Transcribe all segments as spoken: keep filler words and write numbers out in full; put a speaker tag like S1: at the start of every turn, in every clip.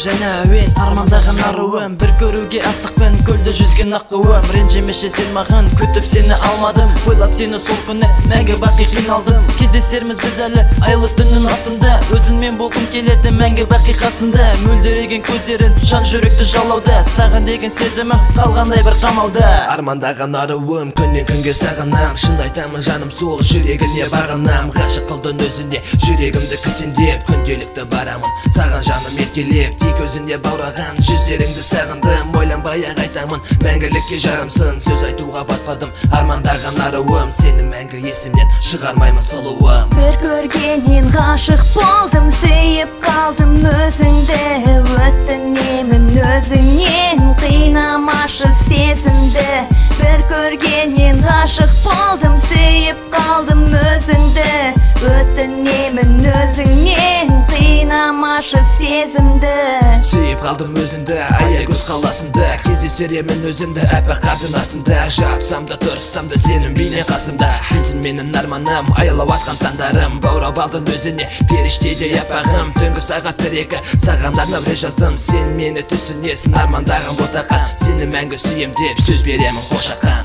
S1: жана әуен армандаган аруым, бир көрүүгө асыкпын көлдө жүзгөн акыбым. Ренжимеши сен маган күтүп сени алмадым, ойлап сени сол күнү мәңгі баки кыйналдым. Кездесермиз биз эле айлы түндүн астында, өзүн мен болгум келет мәңгі баки касында. Мөлдөрөгөн көздөрүн жан жүрөктү жалауда, саган деген сезимим калгандай бир камалда.
S2: Армандаган аруым күнүн күнгө сагынам, шын айтамын жаным сол жүрөгүне багынам. Гашык кылдың өзүне жүрөгүмдү кисиндеп, күндөлүктө барамын саган жаным эркелеп. Тик өзүне баураган жүздөрүңдү сагындым, ойланбай ак айтамын мәңгиликке жарымсың. Сөз айтууга батпадым армандаган аруым, сени мәңгі эсимден чыгармаймын сулуум.
S3: Бир көргенин гашык болдум, сүйүп калдым өзүңдө. Өтүнемин өзүңнен кыйнамашы сезимди. Бир көргенин гашык болдум, сүйүп калдым өзүңдө. Өтүнемин өзүңнен кыйнамашы сезимди.
S2: Сүйүп калдым өзүңдө, аягөз каласында. Кездесер эмин өзүңдө аппак кардын астында. Жатсам да турсам да сенин бейне касымда. Сенсин менин арманым, аялап аткан таңдарым. Баурап алдың өзүне периштедей аппагым. Түнгү сагат бир эки саган арнап эле жаздым. Сен мени түсүнесиң армандаган ботакан. Сени мәңгі сүйем деп сөз беремин кошакан.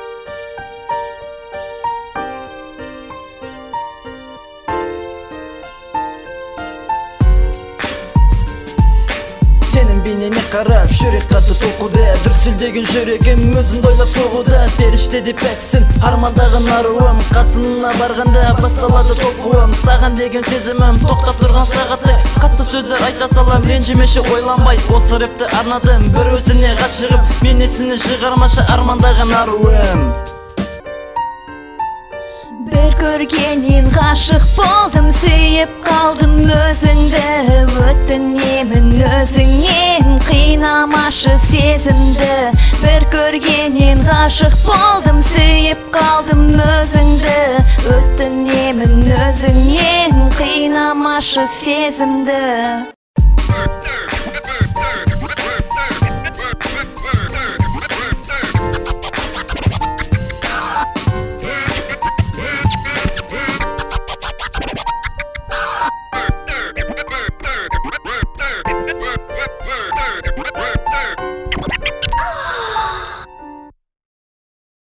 S1: Сенин бейнеңе карап жүрөк катты толкууда, дүрсүлдөгөн жүрөгүм өзүңдү ойлоп согууда. Периштеди пексин армандаган аруым, касына барганда башталады толкуум. Саган деген сезимим токтоп турган сагатты, катты сөздөр айта салам. Ренжимеши ойланбай осы рэпти арнадым, бир өзүне гашыгым, мен эсини чыгармашы армандаган аруым.
S3: Бир көргенин гашык болдум, сүйүп калдым өзүңдө. Өтүнемин өзүңнен кыйнамашы сезимди. Бир көргенин гашык болдум, сүйүп калдым өзүңдө. Өтүнемин өзүңнен кыйнамашы сезимди.